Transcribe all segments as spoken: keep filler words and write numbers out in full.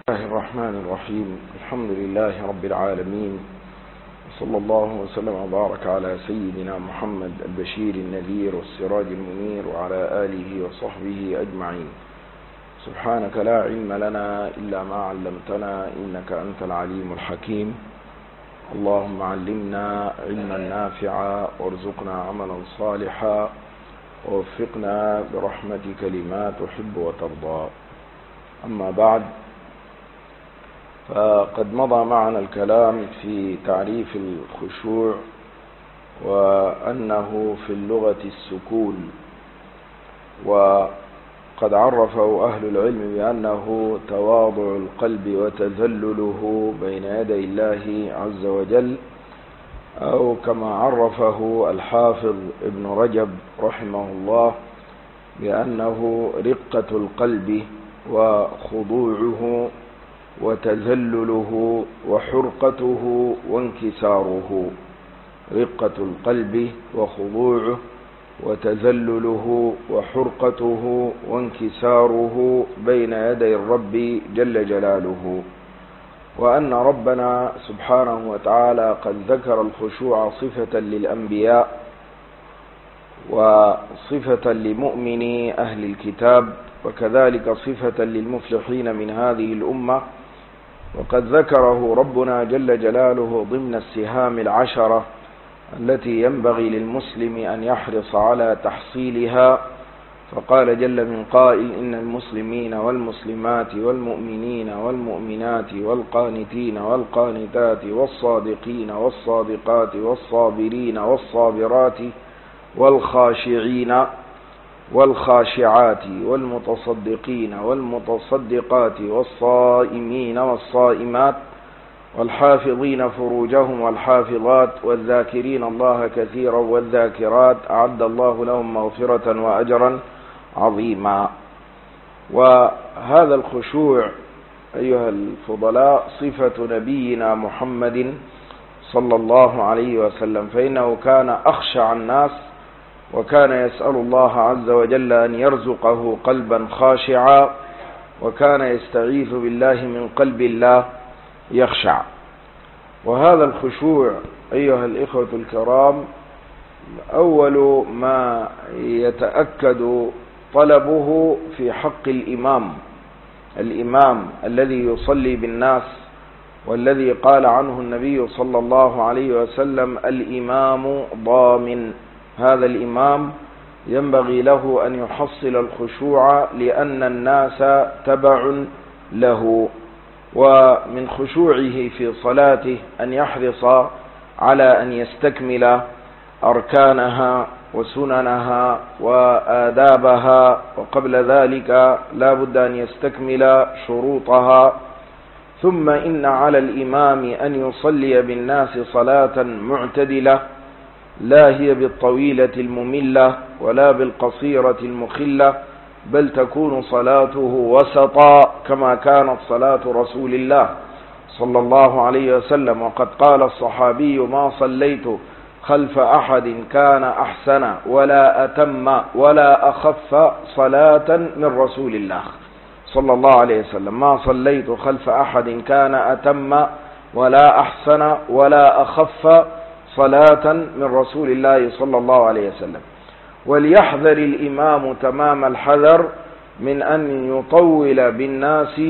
الله الرحمن الرحيم. الحمد لله رب العالمين، صلى الله وسلم وبارك على سيدنا محمد البشير النذير والسراج المنير وعلى آله وصحبه أجمعين. سبحانك لا علم لنا إلا ما علمتنا إنك أنت العليم الحكيم. اللهم علمنا علما نافعا وارزقنا عملا صالحا ووفقنا برحمتك لما تحب وترضى. أما بعد، فقد مضى معنا الكلام في تعريف الخشوع، وأنه في اللغة السكون، وقد عرفه أهل العلم بأنه تواضع القلب وتذلله بين يدي الله عز وجل، أو كما عرفه الحافظ ابن رجب رحمه الله بأنه رقة القلب وخضوعه وتذلله وحرقته وانكساره. رقة القلب وخضوعه وتذلله وحرقته وانكساره بين يدي الرب جل جلاله. وأن ربنا سبحانه وتعالى قد ذكر الخشوع صفة للأنبياء وصفة لمؤمني أهل الكتاب، وكذلك صفة للمفلحين من هذه الأمة. وقد ذكره ربنا جل جلاله ضمن السهام العشرة التي ينبغي للمسلم أن يحرص على تحصيلها، فقال جل من قائل: إن المسلمين والمسلمات والمؤمنين والمؤمنات والقانتين والقانتات والصادقين والصادقات والصابرين والصابرات والخاشعين والخاشعات والمتصدقين والمتصدقات والصائمين والصائمات والحافظين فروجهم والحافظات والذاكرين الله كثيرا والذاكرات أعد الله لهم مغفرة وأجرا عظيما. وهذا الخشوع أيها الفضلاء صفة نبينا محمد صلى الله عليه وسلم، فإنه كان أخشع الناس، وكان يسأل الله عز وجل أن يرزقه قلبا خاشعا، وكان يستعيذ بالله من قلب الله يخشع. وهذا الخشوع أيها الإخوة الكرام أول ما يتأكد طلبه في حق الإمام الإمام الذي يصلي بالناس، والذي قال عنه النبي صلى الله عليه وسلم: الإمام ضامن. هذا الإمام ينبغي له أن يحصل الخشوع لأن الناس تبع له. ومن خشوعه في صلاته أن يحرص على أن يستكمل أركانها وسننها وآدابها، وقبل ذلك لا بد أن يستكمل شروطها. ثم إن على الإمام أن يصلي بالناس صلاة معتدلة، لا هي بالطويلة المملة ولا بالقصيرة المخلة، بل تكون صلاته وسطا كما كانت صلاة رسول الله صلى الله عليه وسلم. وقد قال الصحابي: ما صليت خلف أحد كان أحسن ولا أتم ولا أخف صلاة من رسول الله صلى الله عليه وسلم. ما صليت خلف أحد كان أتم ولا أحسن ولا أخف صلاة من رسول الله صلى الله عليه وسلم. وليحذر الإمام تمام الحذر من أن يطول بالناس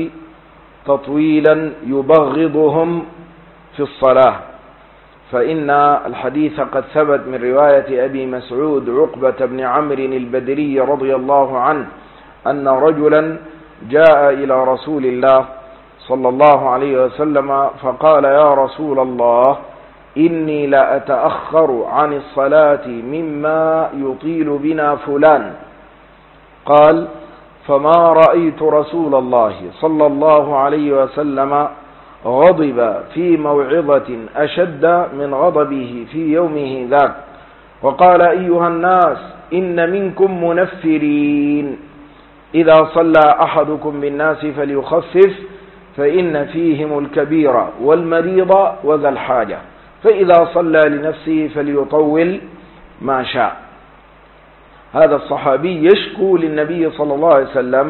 تطويلا يبغضهم في الصلاة، فإن الحديث قد ثبت من رواية أبي مسعود عقبة بن عمرو البدري رضي الله عنه أن رجلا جاء إلى رسول الله صلى الله عليه وسلم فقال: يا رسول الله، إني لأتأخر عن الصلاة مما يطيل بنا فلان. قال: فما رأيت رسول الله صلى الله عليه وسلم غضب في موعظة أشد من غضبه في يومه ذاك. وقال: أيها الناس، إن منكم منفرين، إذا صلى أحدكم بالناس فليخفف، فإن فيهم الكبير والمريض وذا الحاجة، فإذا صلى لنفسه فليطول ما شاء. هذا الصحابي يشكو للنبي صلى الله عليه وسلم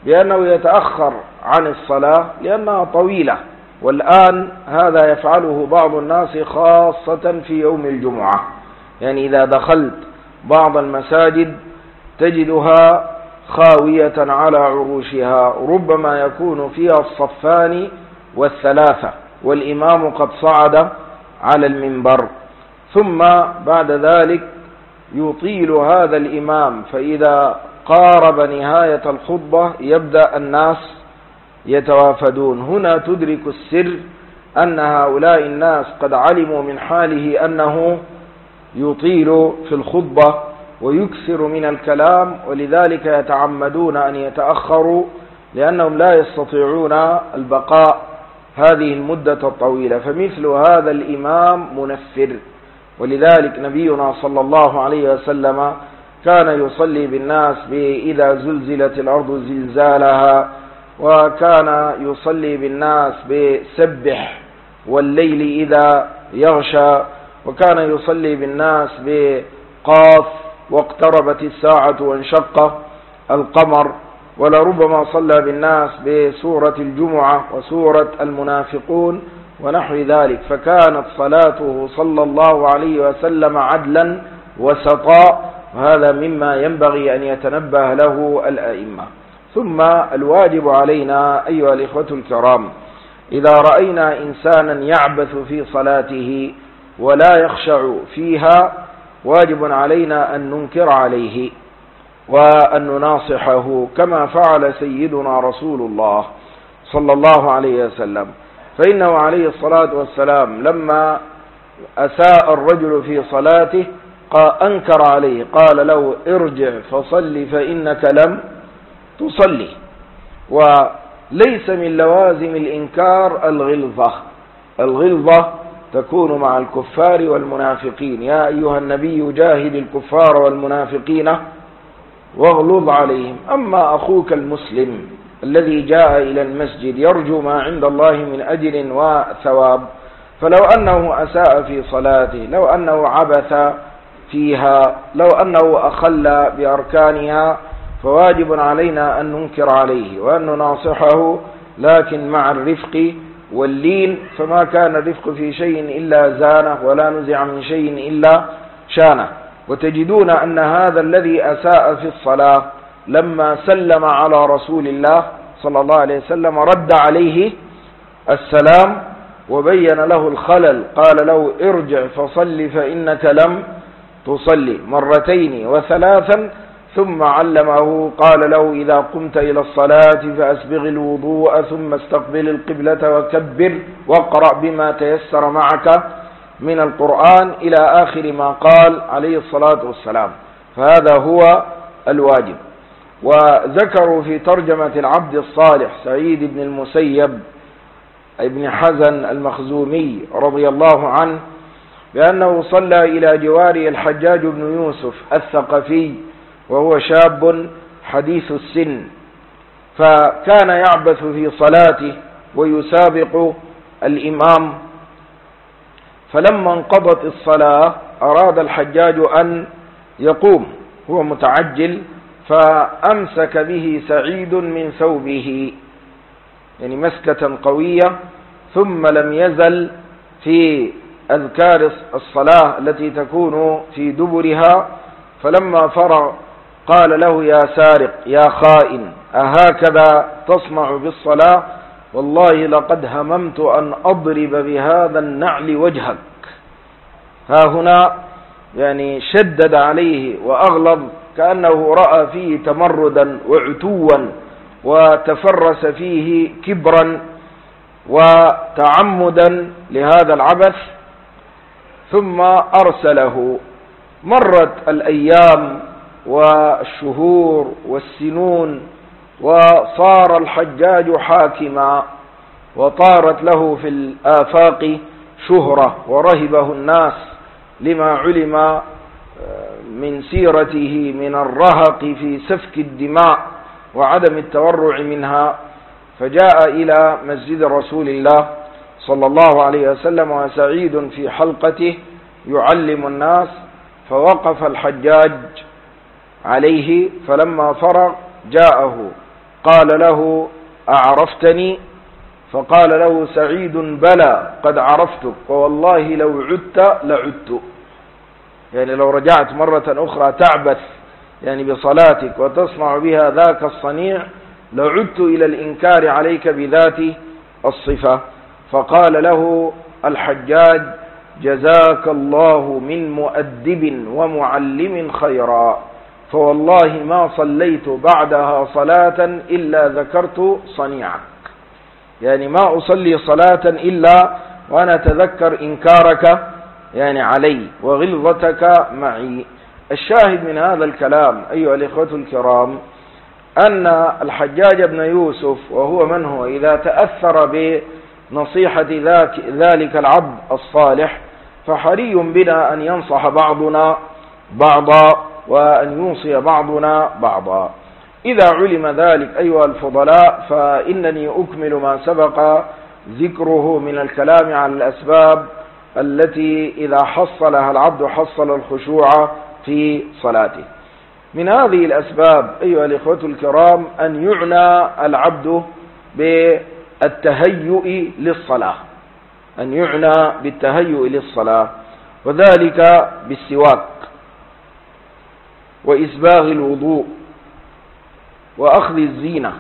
بأنه يتأخر عن الصلاة لأنها طويلة، والآن هذا يفعله بعض الناس خاصة في يوم الجمعة. يعني إذا دخلت بعض المساجد تجدها خاوية على عروشها، ربما يكون فيها الصفان والثلاثة والإمام قد صعد على المنبر، ثم بعد ذلك يطيل هذا الإمام، فإذا قارب نهاية الخطبة يبدأ الناس يتوافدون. هنا تدرك السر أن هؤلاء الناس قد علموا من حاله أنه يطيل في الخطبة ويكثر من الكلام، ولذلك يتعمدون أن يتأخروا لأنهم لا يستطيعون البقاء هذه المدة الطويلة. فمثل هذا الإمام منفر، ولذلك نبينا صلى الله عليه وسلم كان يصلي بالناس إذا زلزلت الأرض زلزالها، وكان يصلي بالناس بسبح والليل إذا يغشى، وكان يصلي بالناس بقاف واقتربت الساعة وانشق القمر، ولربما صلى بالناس بسورة الجمعة وسورة المنافقون ونحو ذلك. فكانت صلاته صلى الله عليه وسلم عدلا وسطا، وهذا مما ينبغي أن يتنبه له الأئمة. ثم الواجب علينا أيها الإخوة الكرام، إذا رأينا إنسانا يعبث في صلاته ولا يخشع فيها، واجب علينا أن ننكر عليه وأن نناصحه كما فعل سيدنا رسول الله صلى الله عليه وسلم. فإنه عليه الصلاة والسلام لما أساء الرجل في صلاته أنكر عليه، قال له ارجع فصل فإنك لم تصلي. وليس من لوازم الإنكار الغلظة، الغلظة تكون مع الكفار والمنافقين. يا أيها النبي جاهد الكفار والمنافقين واغلظ عليهم. أما أخوك المسلم الذي جاء إلى المسجد يرجو ما عند الله من أجر وثواب، فلو أنه أساء في صلاته، لو أنه عبث فيها، لو أنه أخل بأركانها، فواجب علينا أن ننكر عليه وأن نناصحه، لكن مع الرفق واللين. فما كان الرفق في شيء إلا زانه، ولا نزع من شيء إلا شانه. وتجدون أن هذا الذي أساء في الصلاة لما سلم على رسول الله صلى الله عليه وسلم رد عليه السلام وبين له الخلل، قال له ارجع فصل فإنك لم تصلي مرتين وثلاثا، ثم علمه قال له إذا قمت إلى الصلاة فأسبغ الوضوء ثم استقبل القبلة وكبر واقرأ بما تيسر معك من القرآن إلى آخر ما قال عليه الصلاة والسلام. فهذا هو الواجب. وذكروا في ترجمة العبد الصالح سعيد بن المسيب ابن حزن المخزومي رضي الله عنه بأنه صلى إلى جوار الحجاج بن يوسف الثقفي وهو شاب حديث السن، فكان يعبث في صلاته ويسابق الإمام. فلما انقضت الصلاة أراد الحجاج أن يقوم، هو متعجل، فأمسك به سعيد من ثوبه، يعني مسكة قوية، ثم لم يزل في أذكار الصلاة التي تكون في دبرها. فلما فرغ قال له يا سارق يا خائن أهكذا تصنع بالصلاة؟ والله لقد هممت أن أضرب بهذا النعل وجهك. ها هنا يعني شدد عليه وأغلظ، كأنه رأى فيه تمردا وعتوا وتفرس فيه كبرا وتعمدا لهذا العبث، ثم أرسله. مرت الأيام والشهور والسنون، وصار الحجاج حاكما، وطارت له في الآفاق شهرة ورهبه الناس لما علم من سيرته من الرهق في سفك الدماء وعدم التورع منها. فجاء إلى مسجد رسول الله صلى الله عليه وسلم وسعيد في حلقته يعلم الناس، فوقف الحجاج عليه، فلما فرغ جاءه قال له: أعرفتني؟ فقال له سعيد: بلى قد عرفتك، فوالله لو عدت لعدت. يعني لو رجعت مرة أخرى تعبث يعني بصلاتك وتصنع بها ذاك الصنيع لعدت إلى الإنكار عليك بذات الصفة. فقال له الحجاج: جزاك الله من مؤدب ومعلم خيرا، فوالله ما صليت بعدها صلاة إلا ذكرت صنيعك. يعني ما أصلي صلاة إلا وأنا أتذكر إنكارك يعني علي وغلظتك معي. الشاهد من هذا الكلام أيها الإخوة الكرام أن الحجاج بن يوسف، وهو من هو، إذا تأثر بنصيحة ذلك العبد الصالح فحري بنا أن ينصح بعضنا بعضا وأن يوصي بعضنا بعضا. إذا علم ذلك أيها الفضلاء فإنني أكمل ما سبق ذكره من الكلام عن الأسباب التي إذا حصلها العبد حصل الخشوع في صلاته. من هذه الأسباب أيها الإخوة الكرام أن يعنى العبد بالتهيؤ للصلاة، أن يعنى بالتهيؤ للصلاة، وذلك بالسواك وإسباغ الوضوء وأخذ الزينة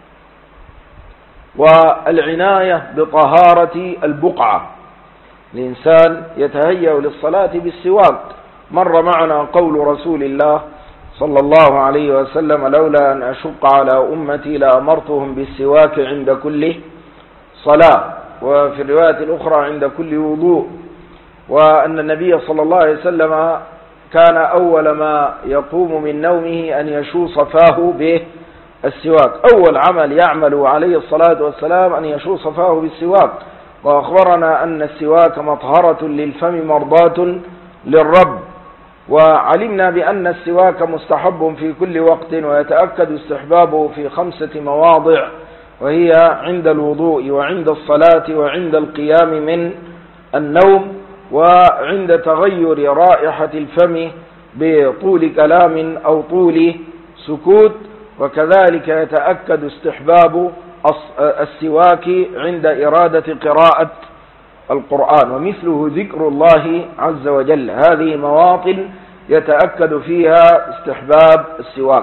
والعناية بطهارة البقعة. الإنسان يتهيأ للصلاة بالسواك. مر معنا قول رسول الله صلى الله عليه وسلم: لولا أن أشق على أمتي لأمرتهم بالسواك عند كل صلاة، وفي الرواية الأخرى عند كل وضوء. وأن النبي صلى الله عليه وسلم كان أول ما يقوم من نومه أن يشوص فاه بالسواك. أول عمل يعمل عليه الصلاة والسلام أن يشوص فاه بالسواك. وأخبرنا أن السواك مطهرة للفم مرضاة للرب. وعلمنا بأن السواك مستحب في كل وقت، ويتأكد استحبابه في خمسة مواضع، وهي عند الوضوء وعند الصلاة وعند القيام من النوم وعند تغير رائحة الفم بطول كلام أو طول سكوت. وكذلك يتأكد استحباب السواك عند إرادة قراءة القرآن، ومثله ذكر الله عز وجل. هذه مواطن يتأكد فيها استحباب السواك.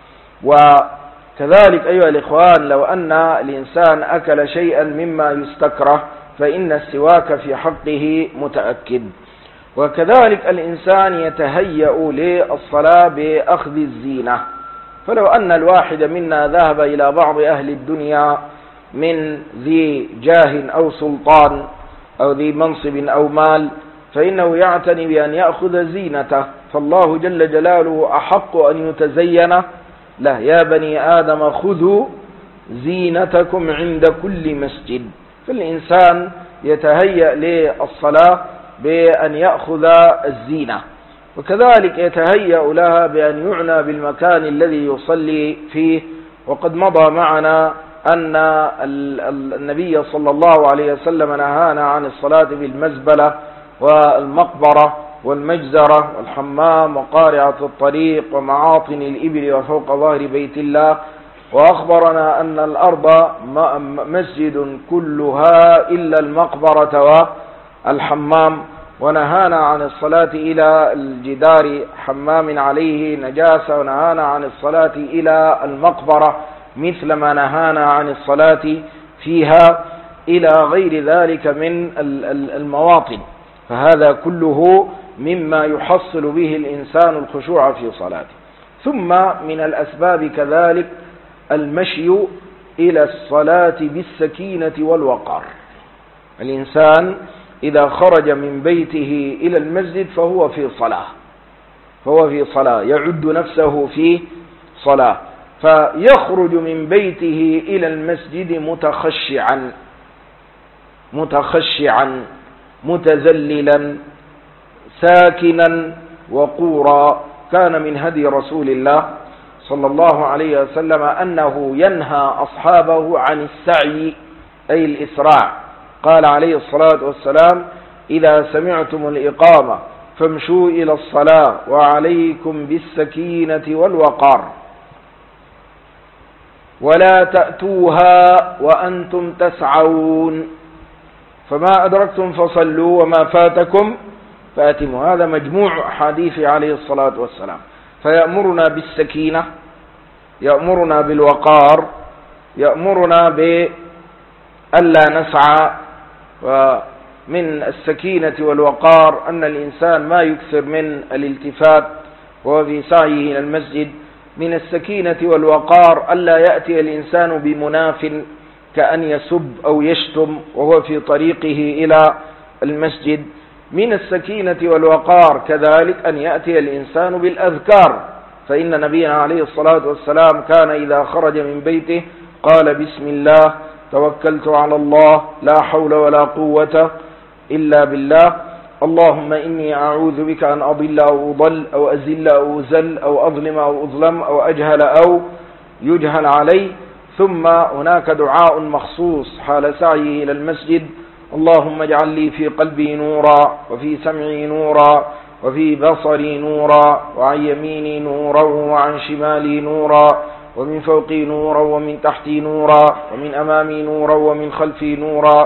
وكذلك أيها الإخوان لو أن الإنسان أكل شيئا مما يستكره فإن السواك في حقه متأكد. وكذلك الإنسان يتهيأ للصلاة بأخذ الزينة. فلو أن الواحد منا ذهب إلى بعض أهل الدنيا من ذي جاه أو سلطان أو ذي منصب أو مال فإنه يعتني بأن يأخذ زينته، فالله جل جلاله أحق أن يتزين له: يا بني آدم خذوا زينتكم عند كل مسجد. فالإنسان يتهيأ للصلاة بأن يأخذ الزينة، وكذلك يتهيأ لها بأن يعنى بالمكان الذي يصلي فيه. وقد مضى معنا أن النبي صلى الله عليه وسلم نهانا عن الصلاة بالمزبلة والمقبرة والمجزرة والحمام وقارعة الطريق ومعاطن الإبل وفوق ظهر بيت الله. وأخبرنا أن الأرض مسجد كلها إلا المقبرة والحمام، ونهانا عن الصلاة إلى الجدار حمام عليه نجاسة، ونهانا عن الصلاة إلى المقبرة مثل ما نهانا عن الصلاة فيها، إلى غير ذلك من المواطن. فهذا كله مما يحصل به الإنسان الخشوع في صلاته. ثم من الأسباب كذلك المشي إلى الصلاة بالسكينة والوقار. الإنسان إذا خرج من بيته إلى المسجد فهو في صلاة، فهو في صلاة يعد نفسه في صلاة، فيخرج من بيته إلى المسجد متخشعا متخشعا متذللا ساكنا وقورا. كان من هدي رسول الله صلى الله عليه وسلم أنه ينهى أصحابه عن السعي أي الإسراع. قال عليه الصلاة والسلام: إذا سمعتم الإقامة فامشوا إلى الصلاة وعليكم بالسكينة والوقار. ولا تأتوها وأنتم تسعون، فما أدركتم فصلوا وما فاتكم فأتموا. هذا مجموع أحاديث عليه الصلاة والسلام. فيأمرنا بالسكينة، يأمرنا بالوقار، يأمرنا بألا نسعى. ومن السكينة والوقار أن الإنسان ما يكثر من الالتفات وهو في سعيه إلى المسجد. من السكينة والوقار ألا يأتي الإنسان بمناف كأن يسب أو يشتم وهو في طريقه إلى المسجد. من السكينة والوقار كذلك أن يأتي الإنسان بالأذكار، فإن نبينا عليه الصلاة والسلام كان إذا خرج من بيته قال بسم الله توكلت على الله لا حول ولا قوة إلا بالله، اللهم إني أعوذ بك أن أضل أو أضل أو أزل أو أزل أو أظلم أو أظلم أو أجهل أو يجهل علي. ثم هناك دعاء مخصوص حال سعيه إلى المسجد: اللهم اجعل لي في قلبي نورا وفي سمعي نورا وفي بصري نورا وعن يميني نورا وعن شمالي نورا ومن فوقي نورا ومن تحتي نورا ومن أمامي نورا ومن خلفي نورا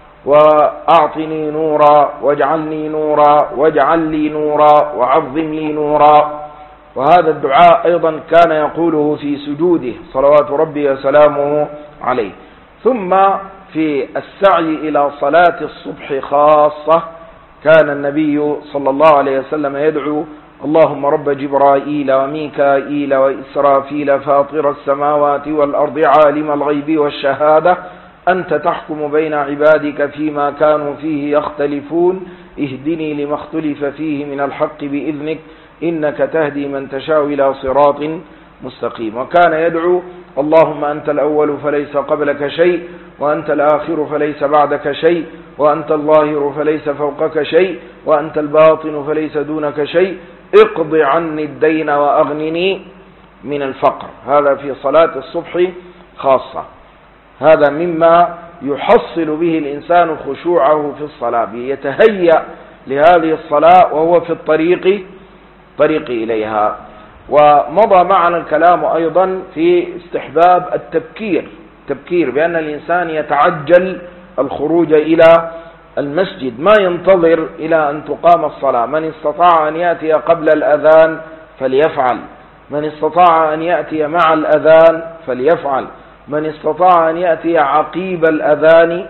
وأعطني نورا واجعلني نورا واجعل لي نورا وعظم لي نورا. وهذا الدعاء أيضا كان يقوله في سجوده صلوات ربي وسلامه عليه. ثم في السعي إلى صلاة الصبح خاصة كان النبي صلى الله عليه وسلم يدعو: اللهم رب جبرائيل وميكائيل وإسرافيل فاطر السماوات والأرض عالم الغيب والشهادة أنت تحكم بين عبادك فيما كانوا فيه يختلفون اهدني لما اختلف فيه من الحق بإذنك إنك تهدي من تشاء إلى صراط مستقيم. وكان يدعو: اللهم أنت الأول فليس قبلك شيء، وأنت الآخر فليس بعدك شيء، وأنت الظاهر فليس فوقك شيء، وأنت الباطن فليس دونك شيء، اقض عني الدين وأغنني من الفقر. هذا في صلاة الصبح خاصة. هذا مما يحصل به الإنسان خشوعه في الصلاة، يتهيأ لهذه الصلاة وهو في الطريق طريق إليها. ومضى معنا الكلام أيضا في استحباب التبكير تبكير بأن الإنسان يتعجل الخروج إلى المسجد، ما ينتظر إلى أن تقام الصلاة. من استطاع أن يأتي قبل الأذان فليفعل، من استطاع أن يأتي مع الأذان فليفعل، من استطاع أن يأتي عقيب الأذان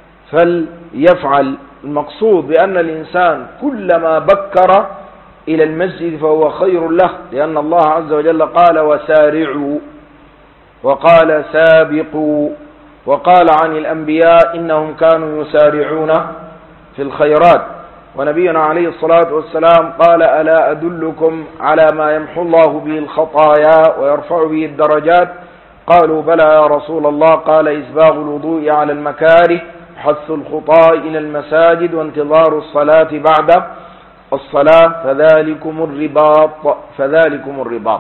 فليفعل. المقصود بأن الإنسان كلما بكر إلى المسجد فهو خير له، لأن الله عز وجل قال: وسارعوا، وقال: سابقوا، وقال عن الأنبياء إنهم كانوا يسارعون في الخيرات. ونبينا عليه الصلاة والسلام قال: ألا أدلكم على ما يمحو الله به الخطايا ويرفع به الدرجات؟ قالوا: بلى يا رسول الله. قال: إسباغ الوضوء على المكاره، حث الخطاء إلى المساجد، وانتظار الصلاة بعد الصلاة، فذلكم الرباط فذلكم الرباط.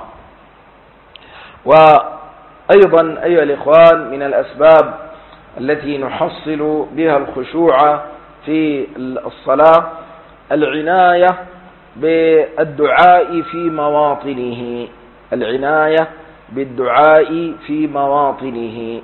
وأيضا أيها الإخوان من الأسباب التي نحصل بها الخشوع في الصلاة العناية بالدعاء في مواطنه العناية بالدعاء في مواطنه.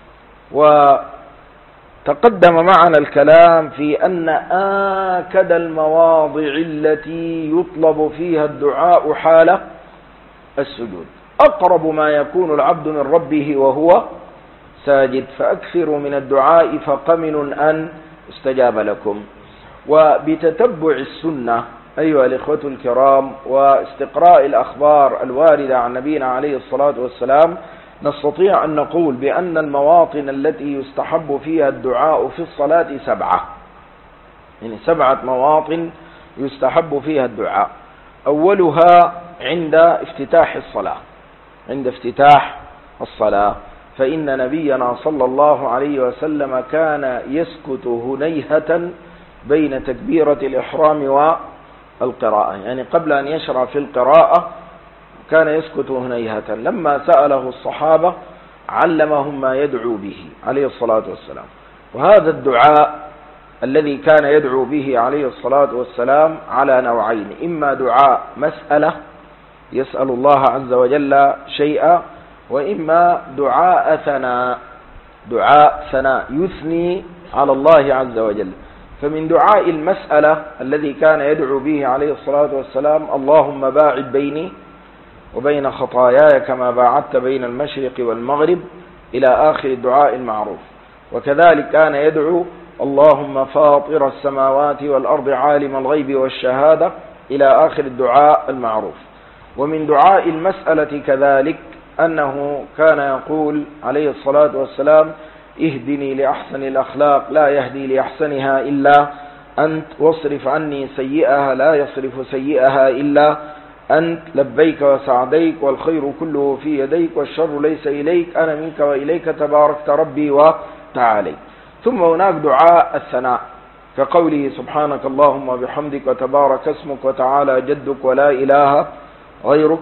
وتقدم معنا الكلام في أن آكد المواضع التي يطلب فيها الدعاء حال السجود أقرب ما يكون العبد من ربه وهو ساجد، فأكثروا من الدعاء فقمن أن استجاب لكم. وبتتبع السنة أيها الإخوة الكرام واستقراء الأخبار الواردة عن نبينا عليه الصلاة والسلام نستطيع أن نقول بأن المواطن التي يستحب فيها الدعاء في الصلاة سبعة، يعني سبعة مواطن يستحب فيها الدعاء. أولها عند افتتاح الصلاة عند افتتاح الصلاة فإن نبينا صلى الله عليه وسلم كان يسكت هنيهة بين تكبيرة الإحرام والقراءة، يعني قبل أن يشرع في القراءة كان يسكت هنيهة. لما سأله الصحابة علمهم ما يدعو به عليه الصلاة والسلام. وهذا الدعاء الذي كان يدعو به عليه الصلاة والسلام على نوعين: إما دعاء مسألة يسأل الله عز وجل شيئا، وإما دعاء ثناء، دعاء ثناء يثني على الله عز وجل. فمن دعاء المسألة الذي كان يدعو به عليه الصلاة والسلام: اللهم باعد بيني وبين خطاياي كما باعدت بين المشرق والمغرب، إلى آخر الدعاء المعروف. وكذلك كان يدعو: اللهم فاطر السماوات والأرض عالم الغيب والشهادة، إلى آخر الدعاء المعروف. ومن دعاء المسألة كذلك أنه كان يقول عليه الصلاة والسلام: اهدني لأحسن الأخلاق لا يهدي لأحسنها إلا أنت، واصرف عني سيئها لا يصرف سيئها إلا أنت، لبيك وسعديك والخير كله في يديك والشر ليس إليك، أنا منك وإليك تباركت ربي وتعالي. ثم هناك دعاء الثناء كقوله: سبحانك اللهم وبحمدك وتبارك اسمك وتعالى جدك ولا إله غيرك،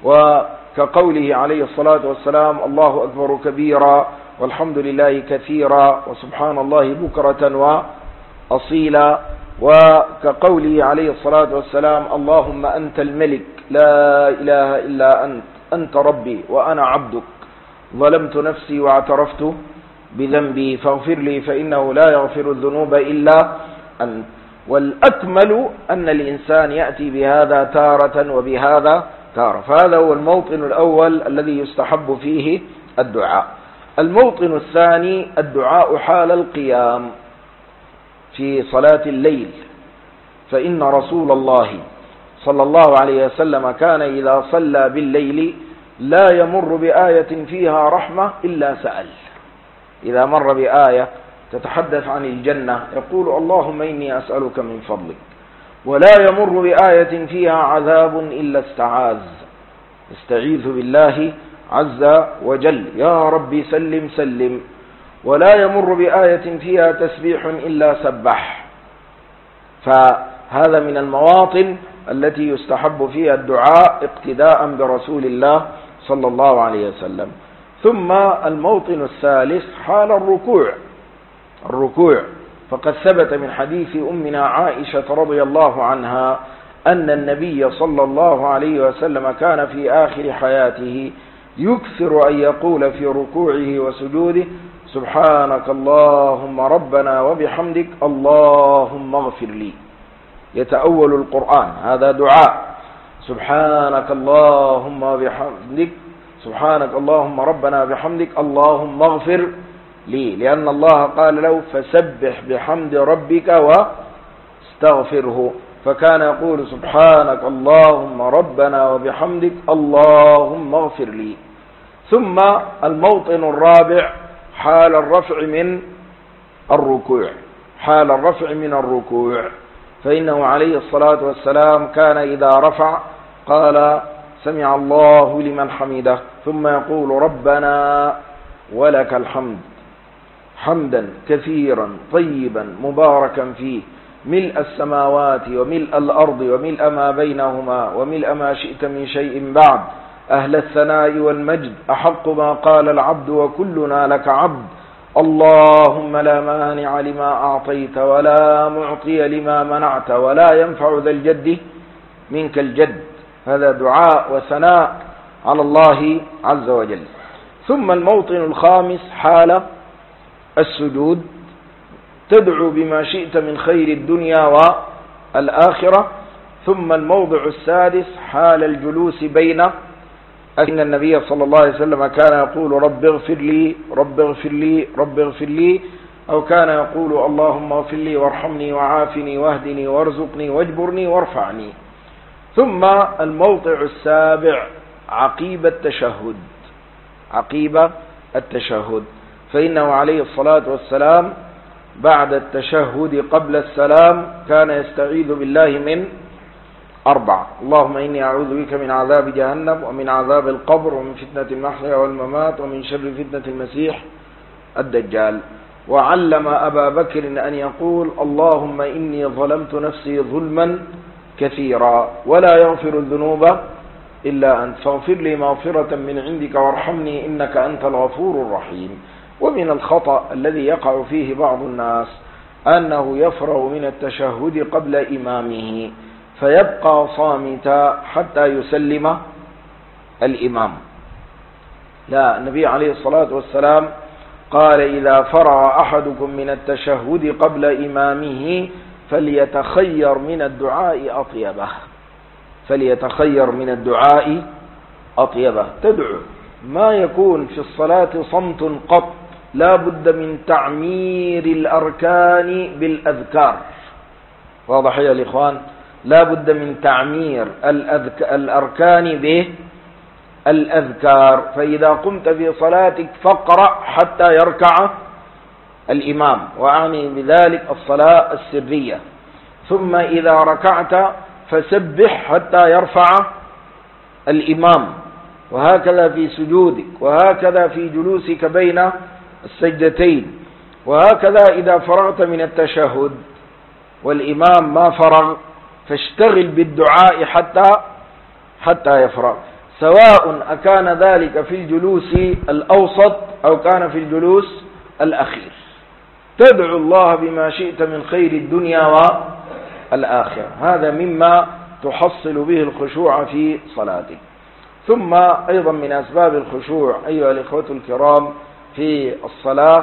وكقوله عليه الصلاة والسلام: الله أكبر كبيرا والحمد لله كثيرا وسبحان الله بكرة وأصيلا، وكقوله عليه الصلاة والسلام: اللهم أنت الملك لا إله إلا أنت، أنت ربي وأنا عبدك، ظلمت نفسي واعترفت بذنبي فاغفر لي فإنه لا يغفر الذنوب إلا أنت. والأكمل أن الإنسان يأتي بهذا تارة وبهذا تارة، فهذا هو الموطن الأول الذي يستحب فيه الدعاء. الموطن الثاني الدعاء حال القيام في صلاة الليل، فإن رسول الله صلى الله عليه وسلم كان إذا صلى بالليل لا يمر بآية فيها رحمة إلا سأل. إذا مر بآية تتحدث عن الجنة يقول: اللهم إني أسألك من فضلك، ولا يمر بآية فيها عذاب إلا استعاذ، استعيذ بالله عز وجل، يا ربي سلم سلم. ولا يمر بآية فيها تسبيح إلا سبح. فهذا من المواطن التي يستحب فيها الدعاء اقتداء برسول الله صلى الله عليه وسلم. ثم الموطن الثالث حال الركوع. الركوع فقد ثبت من حديث أمنا عائشة رضي الله عنها أن النبي صلى الله عليه وسلم كان في آخر حياته يكثر أن يقول في ركوعه وسجوده: سبحانك اللهم ربنا وبحمدك اللهم اغفر لي. يتأول القرآن، هذا دعاء: سبحانك اللهم وبحمدك، سبحانك اللهم ربنا بحمدك اللهم اغفر لي، لأن الله قال له: فسبح بحمد ربك واستغفره. فكان يقول: سبحانك اللهم ربنا وبحمدك اللهم اغفر لي. ثم الموطن الرابع حال الرفع من الركوع. حال الرفع من الركوع فإنه عليه الصلاة والسلام كان إذا رفع قال: سمع الله لمن حمده، ثم يقول: ربنا ولك الحمد حمدا كثيرا طيبا مباركا فيه، ملء السماوات وملء الأرض وملء ما بينهما وملء ما شئت من شيء بعد، أهل الثناء والمجد، أحق ما قال العبد وكلنا لك عبد، اللهم لا مانع لما أعطيت ولا معطي لما منعت ولا ينفع ذا الجد منك الجد. هذا دعاء وثناء على الله عز وجل. ثم الموطن الخامس حال السجود، تدعو بما شئت من خير الدنيا والآخرة. ثم الموضع السادس حال الجلوس بين، أن النبي صلى الله عليه وسلم كان يقول: رب اغفر لي رب اغفر لي رب اغفر لي، أو كان يقول: اللهم اغفر لي وارحمني وعافني واهدني وارزقني واجبرني وارفعني. ثم الموضع السابع عقيب التشهد. عقيب التشهد فإنه عليه الصلاة والسلام بعد التشهد قبل السلام كان يستعيذ بالله من أربع: اللهم إني أعوذ بك من عذاب جهنم ومن عذاب القبر ومن فتنة المحيا والممات ومن شر فتنة المسيح الدجال. وعلم أبا بكر أن يقول: اللهم إني ظلمت نفسي ظلما كثيرا ولا يغفر الذنوب إلا أنت، فاغفر لي مغفرة من عندك وارحمني إنك أنت الغفور الرحيم. ومن الخطأ الذي يقع فيه بعض الناس أنه يفرغ من التشهد قبل إمامه فيبقى صامتا حتى يسلم الإمام، لا، النبي عليه الصلاة والسلام قال: إذا فرغ أحدكم من التشهد قبل إمامه فليتخير من الدعاء أطيبه، فليتخير من الدعاء أطيبه. تدعو، ما يكون في الصلاة صمت قط، لا بد من تعمير الأركان بالأذكار. واضح يا الإخوان؟ لا بد من تعمير الأركان بالأذكار. فإذا قمت في صلاتك فاقرأ حتى يركع الإمام، وأعني بذلك الصلاة السرية. ثم إذا ركعت فسبح حتى يرفع الإمام، وهكذا في سجودك، وهكذا في جلوسك بين السجدتين، وهكذا إذا فرغت من التشهد والإمام ما فرغ فاشتغل بالدعاء حتى حتى يفرغ، سواء أكان ذلك في الجلوس الأوسط أو كان في الجلوس الأخير. تدعو الله بما شئت من خير الدنيا والآخرة. هذا مما تحصل به الخشوع في صلاتك. ثم أيضا من أسباب الخشوع أيها الإخوة الكرام في الصلاة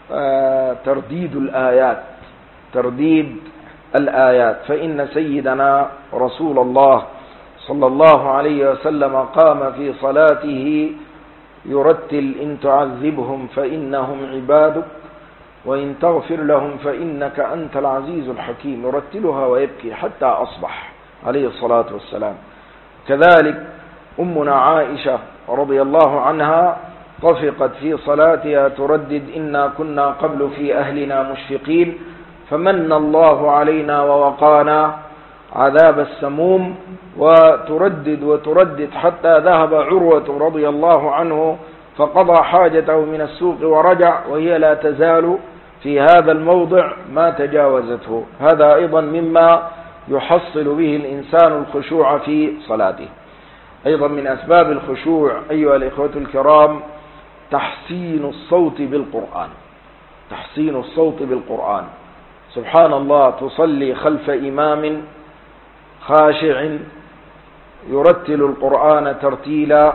ترديد الآيات، ترديد الآيات. فإن سيدنا رسول الله صلى الله عليه وسلم قام في صلاته يرتل: إن تعذبهم فإنهم عبادك وإن تغفر لهم فإنك أنت العزيز الحكيم. يرتلها ويبكي حتى أصبح عليه الصلاة والسلام. كذلك أمنا عائشة رضي الله عنها طفقت في صلاتها تردد: إنا كنا قبل في أهلنا مشفقين فمن الله علينا ووقانا عذاب السموم. وتردد وتردد حتى ذهب عروة رضي الله عنه فقضى حاجته من السوق ورجع وهي لا تزال في هذا الموضع ما تجاوزته. هذا أيضا مما يحصل به الإنسان الخشوع في صلاته. أيضا من أسباب الخشوع أيها الإخوة الكرام تحسين الصوت بالقرآن، تحسين الصوت بالقرآن. سبحان الله، تصلي خلف إمام خاشع يرتل القرآن ترتيلا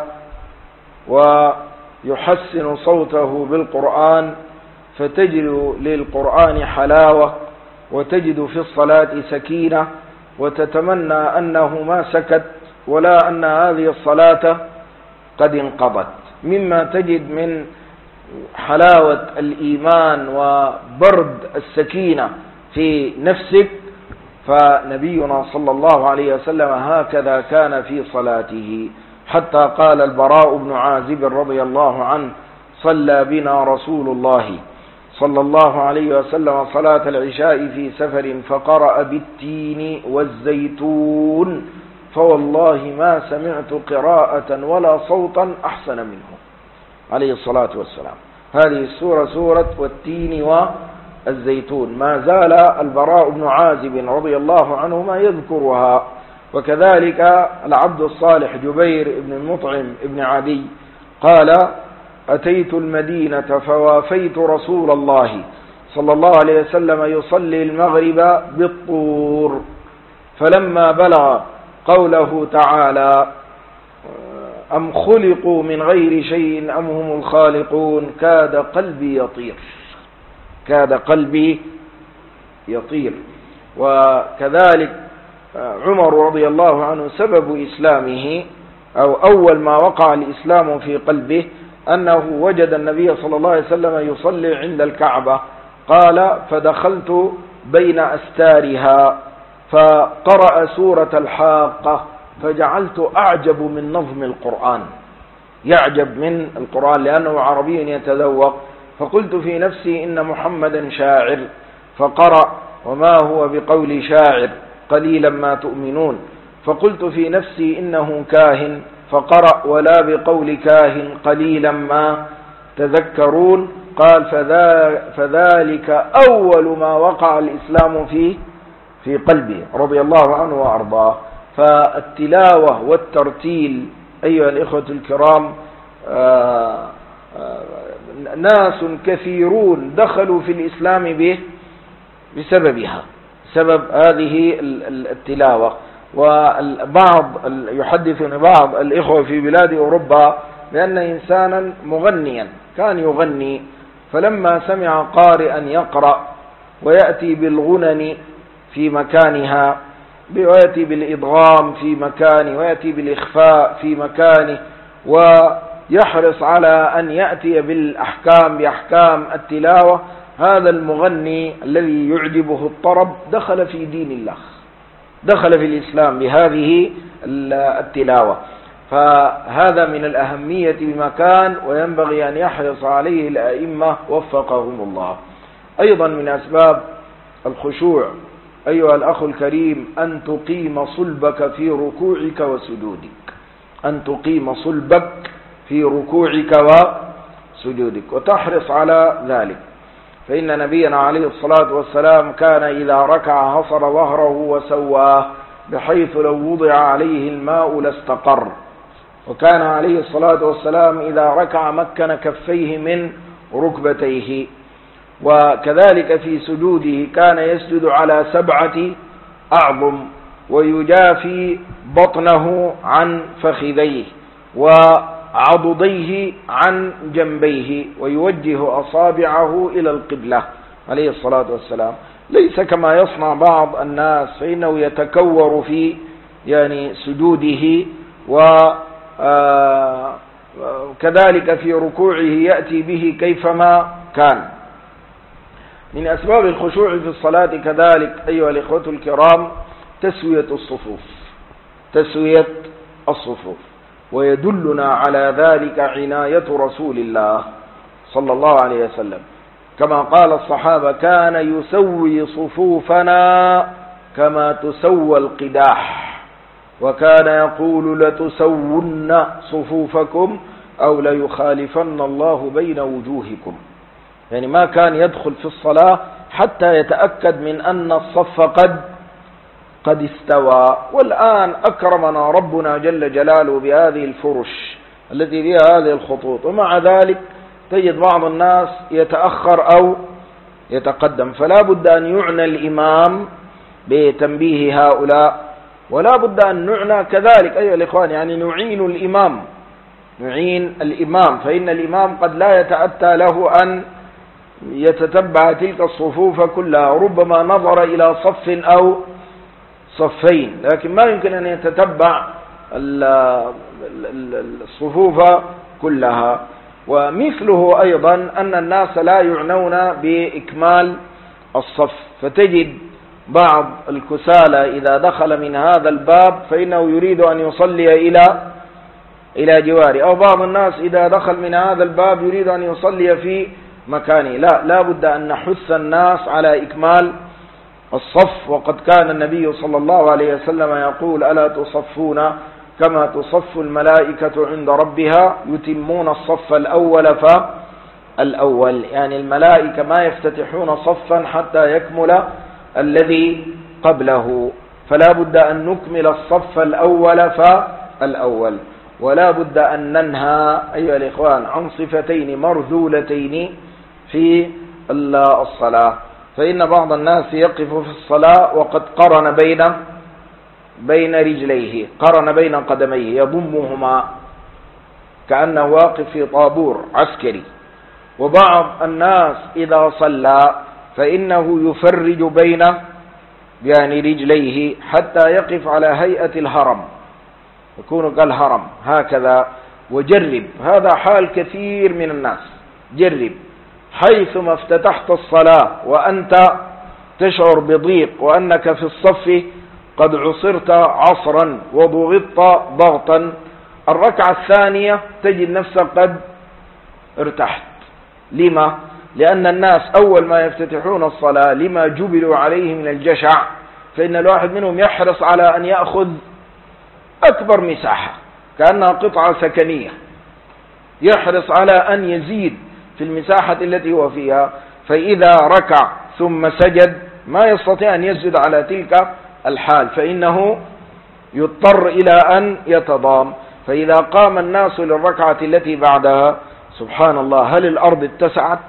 ويحسن صوته بالقرآن، فتجد للقرآن حلاوة، وتجد في الصلاة سكينة، وتتمنى أنه ما سكت ولا أن هذه الصلاة قد انقضت. مما تجد من حلاوة الإيمان وبرد السكينة في نفسك. فنبينا صلى الله عليه وسلم هكذا كان في صلاته، حتى قال البراء بن عازب رضي الله عنه: صلى بنا رسول الله صلى الله عليه وسلم صلاة العشاء في سفر فقرأ بالتين والزيتون فوالله ما سمعت قراءة ولا صوتا أحسن منه عليه الصلاة والسلام. هذه السورة سورة والتين والزيتون، ما زال البراء بن عازب رضي الله عنهما يذكرها. وكذلك العبد الصالح جبير بن المطعم بن عدي قال: أتيت المدينة فوافيت رسول الله صلى الله عليه وسلم يصلي المغرب بالطور، فلما بلغ قوله تعالى: أم خلقوا من غير شيء أم هم الخالقون كاد قلبي يطير، كاد قلبي يطير. وكذلك عمر رضي الله عنه سبب إسلامه أو أول ما وقع الإسلام في قلبه أنه وجد النبي صلى الله عليه وسلم يصلي عند الكعبة. قال: فدخلت بين أستارها فقرأ سورة الحاقة فجعلت أعجب من نظم القرآن، يعجب من القرآن لأنه عربي يتذوق. فقلت في نفسي إن محمدا شاعر، فقرأ: وما هو بقول شاعر قليلا ما تؤمنون. فقلت في نفسي إنه كاهن، فقرأ: ولا بقول كاهن قليلا ما تذكرون. قال: فذلك أول ما وقع الإسلام فيه في قلبي رضي الله عنه وأرضاه. فالتلاوة والترتيل أيها الإخوة الكرام آآ آآ ناس كثيرون دخلوا في الإسلام به بسببها، سبب هذه التلاوة. وبعض يحدثني بعض الإخوة في بلاد أوروبا بأن إنسانا مغنيا كان يغني، فلما سمع قارئا يقرأ ويأتي بالغنن في مكانها، ويأتي بالإضغام في مكانه، ويأتي بالإخفاء في مكانه، ويحرص على أن يأتي بالأحكام بأحكام التلاوة، هذا المغني الذي يعجبه الطرب دخل في دين الله، دخل في الإسلام بهذه التلاوة. فهذا من الأهمية بمكان، وينبغي أن يحرص عليه الأئمة وفقهم الله. أيضا من أسباب الخشوع أيها الأخ الكريم أن تقيم صلبك في ركوعك وسجودك، أن تقيم صلبك في ركوعك وسجودك وتحرص على ذلك. فإن نبينا عليه الصلاة والسلام كان إذا ركع حصر ظهره وسواه بحيث لو وضع عليه الماء لاستقر، وكان عليه الصلاة والسلام إذا ركع مكن كفيه من ركبتيه. وكذلك في سجوده كان يسجد على سبعة أعظم، ويجافي بطنه عن فخذيه وعضديه عن جنبيه، ويوجه أصابعه إلى القبلة عليه الصلاة والسلام، ليس كما يصنع بعض الناس فإنه يتكور في يعني سجوده، وكذلك في ركوعه يأتي به كيفما كان. من أسباب الخشوع في الصلاة كذلك أيها الإخوة الكرام تسوية الصفوف، تسوية الصفوف، ويدلنا على ذلك عناية رسول الله صلى الله عليه وسلم، كما قال الصحابة: كان يسوي صفوفنا كما تسوى القداح، وكان يقول: لتسون صفوفكم أو ليخالفن الله بين وجوهكم. يعني ما كان يدخل في الصلاة حتى يتأكد من أن الصف قد قد استوى. والآن أكرمنا ربنا جل جلاله بهذه الفرش التي فيها هذه الخطوط، ومع ذلك تجد بعض الناس يتأخر أو يتقدم. فلا بد أن يعنى الإمام بتنبيه هؤلاء، ولا بد أن نعنى كذلك أيها الإخوان، يعني نعين الإمام، نعين الإمام، فإن الإمام قد لا يتأتى له أن يتتبع تلك الصفوف كلها، ربما نظر إلى صف أو صفين، لكن ما يمكن أن يتتبع الصفوف كلها. ومثله أيضا أن الناس لا يعنون بإكمال الصف، فتجد بعض الكسالى إذا دخل من هذا الباب فإنه يريد أن يصلي إلى إلى جواره، أو بعض الناس إذا دخل من هذا الباب يريد أن يصلي في مكانه. لا لا بد أن نحث الناس على إكمال الصف. وقد كان النبي صلى الله عليه وسلم يقول: ألا تصفون كما تصف الملائكة عند ربها يتمون الصف الأول فالأول، يعني الملائكة ما يفتتحون صفا حتى يكمل الذي قبله، فلا بد أن نكمل الصف الأول فالأول. ولا بد أن ننهى أيها الإخوان عن صفتين مرذولتين في الصلاة، فإن بعض الناس يقف في الصلاة وقد قرن بين بين رجليه، قرن بين قدميه يضمهما كأنه واقف في طابور عسكري. وبعض الناس إذا صلى فإنه يفرج بين يعني رجليه حتى يقف على هيئة الهرم، يكون كالهرم هكذا. وجرب، هذا حال كثير من الناس، جرب حيثما افتتحت الصلاة وأنت تشعر بضيق وأنك في الصف قد عصرت عصرا وضغطت ضغطا، الركعة الثانية تجد نفسك قد ارتحت. لما؟ لأن الناس أول ما يفتتحون الصلاة لما جبلوا عليه من الجشع، فإن الواحد منهم يحرص على أن يأخذ أكبر مساحة كأنها قطعة سكنية، يحرص على أن يزيد في المساحة التي هو فيها، فإذا ركع ثم سجد ما يستطيع أن يسجد على تلك الحال، فإنه يضطر إلى أن يتضام. فإذا قام الناس للركعة التي بعدها، سبحان الله، هل الأرض اتسعت؟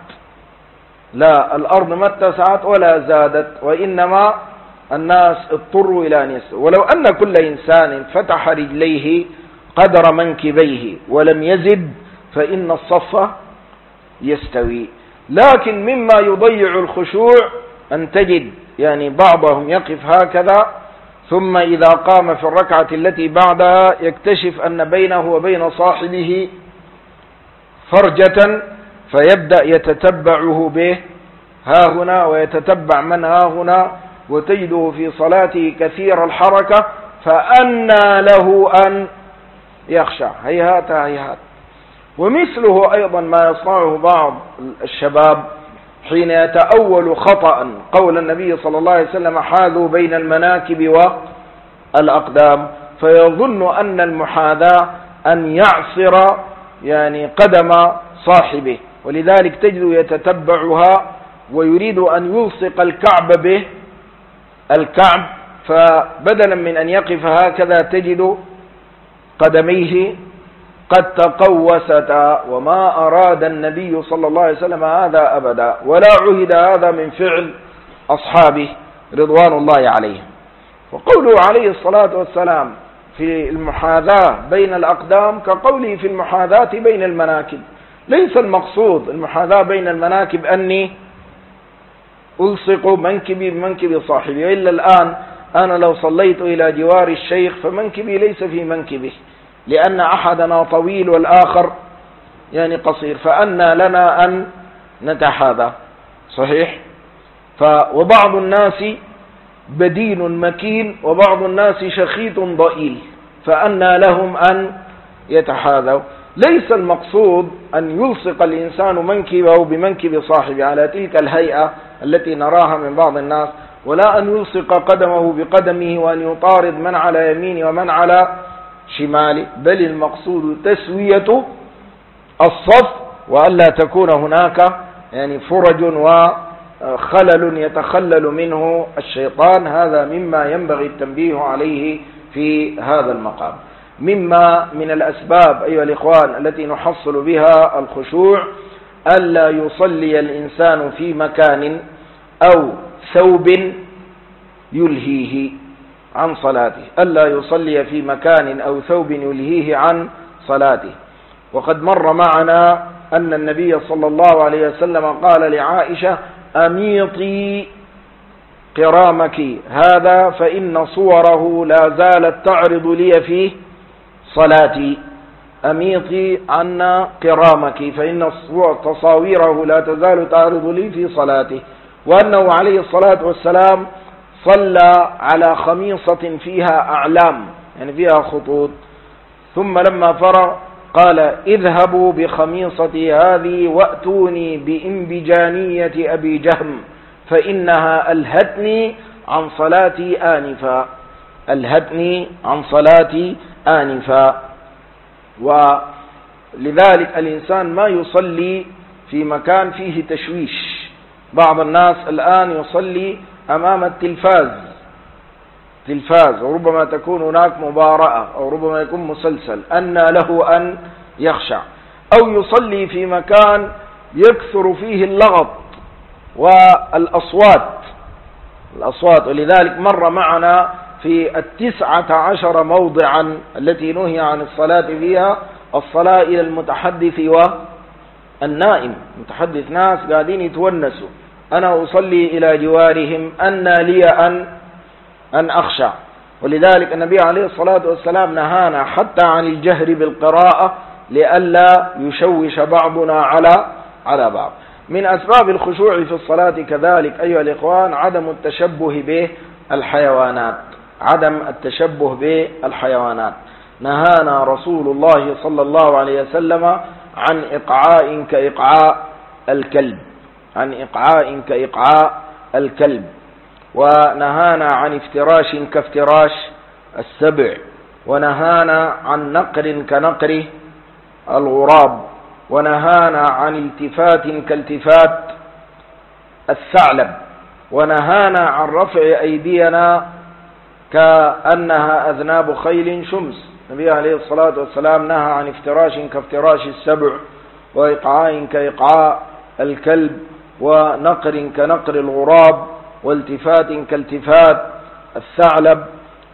لا، الأرض ما اتسعت ولا زادت، وإنما الناس اضطروا إلى أن يسجدوا. ولو أن كل إنسان فتح رجليه قدر منكبيه ولم يزد فإن الصف يستوي. لكن مما يضيع الخشوع أن تجد يعني بعضهم يقف هكذا ثم إذا قام في الركعة التي بعدها يكتشف أن بينه وبين صاحبه فرجة فيبدأ يتتبعه به ها هنا ويتتبع من ها هنا، وتجده في صلاته كثير الحركة، فأنى له أن يخشع. هيهات هيهات. ومثله أيضا ما يصنعه بعض الشباب حين يتأول خطأ قول النبي صلى الله عليه وسلم حاذوا بين المناكب والأقدام، فيظن أن المحاذاة أن يعصر يعني قدم صاحبه، ولذلك تجد يتتبعها ويريد أن يلصق الكعب به الكعب، فبدلا من أن يقف هكذا تجد قدميه قد تقوستا، وما أراد النبي صلى الله عليه وسلم هذا أبدا، ولا عهد هذا من فعل أصحابه رضوان الله عليهم. وقوله عليه الصلاة والسلام في المحاذاة بين الأقدام كقوله في المحاذاة بين المناكب. ليس المقصود المحاذاة بين المناكب أني ألصق منكبي بمنكب صاحبي، وإلا الآن أنا لو صليت إلى جوار الشيخ فمنكبي ليس في منكبه، لأن أحدنا طويل والآخر يعني قصير، فأنى لنا أن نتحاذى. صحيح. ف وبعض الناس بدين مكين وبعض الناس شخيط ضئيل، فأنى لهم أن يتحاذوا. ليس المقصود أن يلصق الإنسان منكبه بمنكب صاحبه على تلك الهيئة التي نراها من بعض الناس، ولا أن يلصق قدمه بقدمه وأن يطارد من على يمينه ومن على شماله، بل المقصود تسوية الصف، وألا تكون هناك يعني فرج وخلل يتخلل منه الشيطان. هذا مما ينبغي التنبيه عليه في هذا المقام. مما من الأسباب أيها الإخوان التي نحصل بها الخشوع ألا يصلي الإنسان في مكان أو ثوب يلهيه عن صلاته، ألا يصلي في مكان أو ثوب يلهيه عن صلاته. وقد مر معنا أن النبي صلى الله عليه وسلم قال لعائشة أميطي قرامك هذا فإن صوره لا زالت تعرض لي في صلاتي. أميطي عنا قرامك فإن تصاويره لا تزال تعرض لي في صلاته. وأنه عليه الصلاة والسلام صلى على خميصة فيها أعلام يعني فيها خطوط، ثم لما فرغ قال اذهبوا بخميصتي هذه وأتوني بإنبجانية أبي جهم فإنها ألهتني عن صلاتي آنفا ألهتني عن صلاتي آنفا. ولذلك الإنسان ما يصلي في مكان فيه تشويش. بعض الناس الآن يصلي أمام التلفاز تلفاز وربما تكون هناك مباراة أو ربما يكون مسلسل، أن له أن يخشع. أو يصلي في مكان يكثر فيه اللغط والأصوات الأصوات ولذلك مر معنا في التسعة عشر موضعا التي نهي عن الصلاة فيها الصلاة إلى المتحدث والنائم. متحدث ناس قاعدين يتونسوا، أنا أصلي إلى جوارهم أن لي أن أن أخشع. ولذلك النبي عليه الصلاة والسلام نهانا حتى عن الجهر بالقراءة لئلا يشوش بعضنا على على بعض. من أسباب الخشوع في الصلاة كذلك أيها الإخوان عدم التشبه بالحيوانات عدم التشبه بالحيوانات. نهانا رسول الله صلى الله عليه وسلم عن إقعاء كإقعاء الكلب عن إقعاء كإقعاء الكلب ونهانا عن افتراش كافتراش السبع، ونهانا عن نقر كنقر الغراب، ونهانا عن التفات كالتفات الثعلب، ونهانا عن رفع أيدينا كأنها أذناب خيل شمس. النبي عليه الصلاة والسلام نهى عن افتراش كافتراش السبع، وإقعاء كإقعاء الكلب، ونقر كنقر الغراب، والتفات كالتفات الثعلب،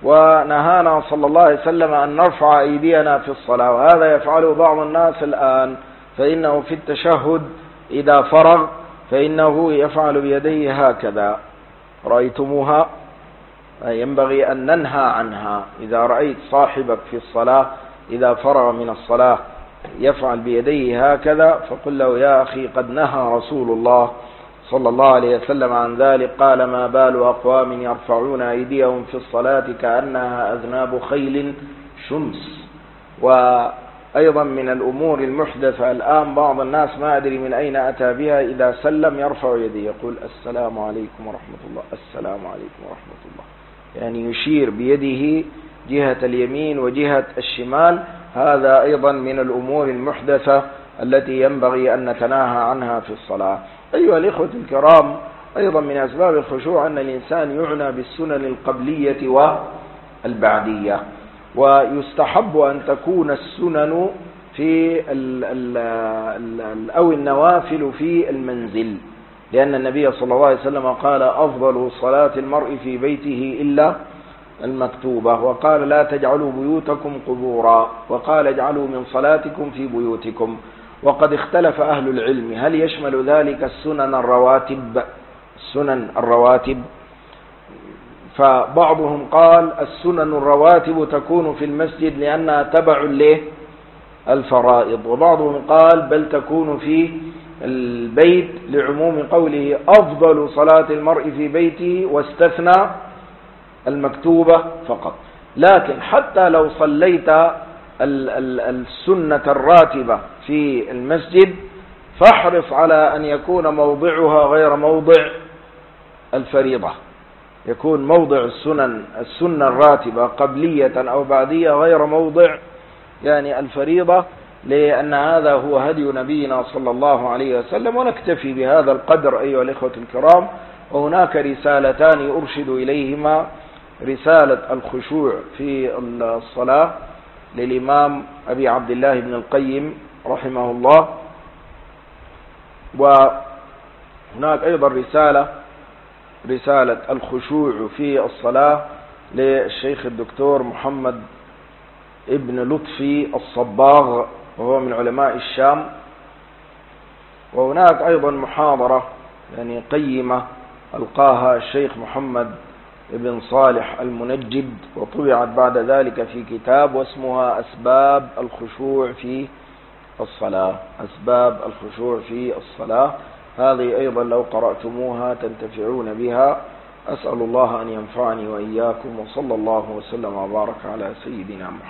ونهانا صلى الله عليه وسلم أن نرفع أيدينا في الصلاة، وهذا يفعله بعض الناس الآن، فإنه في التشهد إذا فرغ فإنه يفعل بيديه هكذا، رأيتموها؟ ينبغي أن ننهى عنها. إذا رأيت صاحبك في الصلاة إذا فرغ من الصلاة يفعل بيديه هكذا فقل له يا أخي قد نهى رسول الله صلى الله عليه وسلم عن ذلك، قال ما بال أقوام يرفعون أيديهم في الصلاة كأنها أذناب خيل شمس. وأيضا من الأمور المحدثة الآن بعض الناس ما أدري من أين أتى بها، إذا سلم يرفع يديه يقول السلام عليكم ورحمة الله، السلام عليكم ورحمة الله، يعني يشير بيده جهة اليمين وجهة الشمال. هذا أيضا من الأمور المحدثة التي ينبغي أن نتناهى عنها في الصلاة. أيها الإخوة الكرام، أيضا من أسباب الخشوع أن الإنسان يعنى بالسنن القبلية والبعدية، ويستحب أن تكون السنن في ال ال ال أو النوافل في المنزل، لأن النبي صلى الله عليه وسلم قال أفضل صلاة المرء في بيته إلا المكتوبة، وقال لا تجعلوا بيوتكم قبورا، وقال اجعلوا من صلاتكم في بيوتكم. وقد اختلف أهل العلم هل يشمل ذلك السنن الرواتب السنن الرواتب فبعضهم قال السنن الرواتب تكون في المسجد لأنها تبع له الفرائض، وبعضهم قال بل تكون في البيت لعموم قوله أفضل صلاة المرء في بيته، واستثنى المكتوبة فقط. لكن حتى لو صليت السنة الراتبة في المسجد فاحرص على أن يكون موضعها غير موضع الفريضة، يكون موضع السنن السنة الراتبة قبلية أو بعدية غير موضع يعني الفريضة، لأن هذا هو هدي نبينا صلى الله عليه وسلم. ونكتفي بهذا القدر أيها الإخوة الكرام. وهناك رسالتان أرشد إليهما، رسالة الخشوع في الصلاة للإمام أبي عبد الله بن القيم رحمه الله، وهناك أيضا رسالة رسالة الخشوع في الصلاة للشيخ الدكتور محمد ابن لطفي الصباغ وهو من علماء الشام. وهناك أيضا محاضرة يعني قيمة ألقاها الشيخ محمد ابن صالح المنجد وطبعت بعد ذلك في كتاب واسمها أسباب الخشوع في الصلاة أسباب الخشوع في الصلاة. هذه أيضا لو قرأتموها تنتفعون بها. أسأل الله أن ينفعني وإياكم، وصلى الله وسلم وبارك على سيدنا محمد.